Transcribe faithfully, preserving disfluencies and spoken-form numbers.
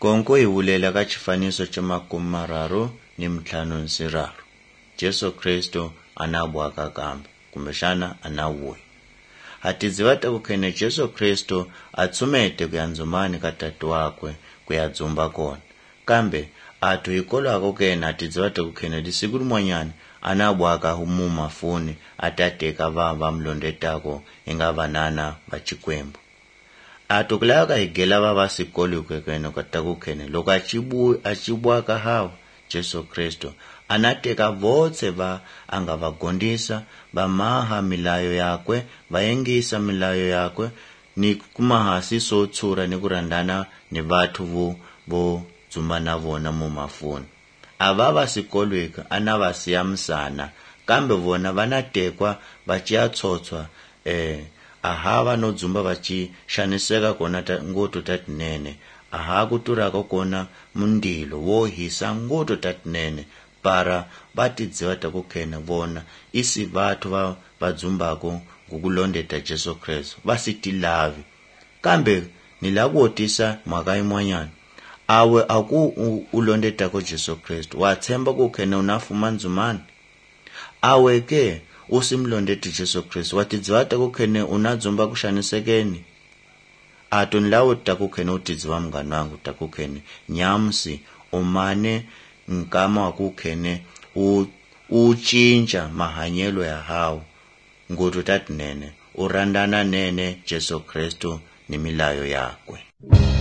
konko hi vulela ka xifaniso xa makume mararo ni mtlhanu nsiraro. Jesu Kristo anabwaka kambe kumbexana anawuya. Hati dziva ta kukhene Jesu Kristo atsumete ku ya ndzumani ka tatu wakwe ku ya dzumba kona. Kambe atu hikolwako kena hati dziva ta kukhene lisiku rin'wanyani anabwaka humu mafuni atateka va va mlondetako inga vanana va Xikwembu. Atu kulaka higela va va sikoli ukekene kata kukhene loko achibu achibwaka hawo Jesu Kristo anateka votse va anga vagondisa va maha milayo yakwe vayengisa milayo yakwe ni kumahasi so tsura ni kurandana ni vathu vo vo dzumba na vona mu mafuni. Ava va sikolweka anava siyamsana kambe vona vanatekwa vachiya tsotswa eh ahava no dzumba vachi shaniseka kona ta ngoto tatinene aha kuturaka kona mundilo wo hisa ngoto tatinene para vatidziva ta kukhena vona isi vathu va vadzumbako ngukulondeta Jesu Kristo vasitilavi. Kambe nilakutisa mhaka yin'wanyana awe aku ulondeta ko Jesu Kristo watsemba kukhena unafuma ndzumani awe ke usimlondeti Jesu Kristo watidziva ta kukhene unadzumba kushanisekeni. Ato nilawo ta kukhene utidziva mngani wangu ta kukhene nyamsi umane nkama wa kukhene u uchinja mahanyelo ya hawo ngoto tatinene urandana nene Jesu Kristo ni milayo yakwe.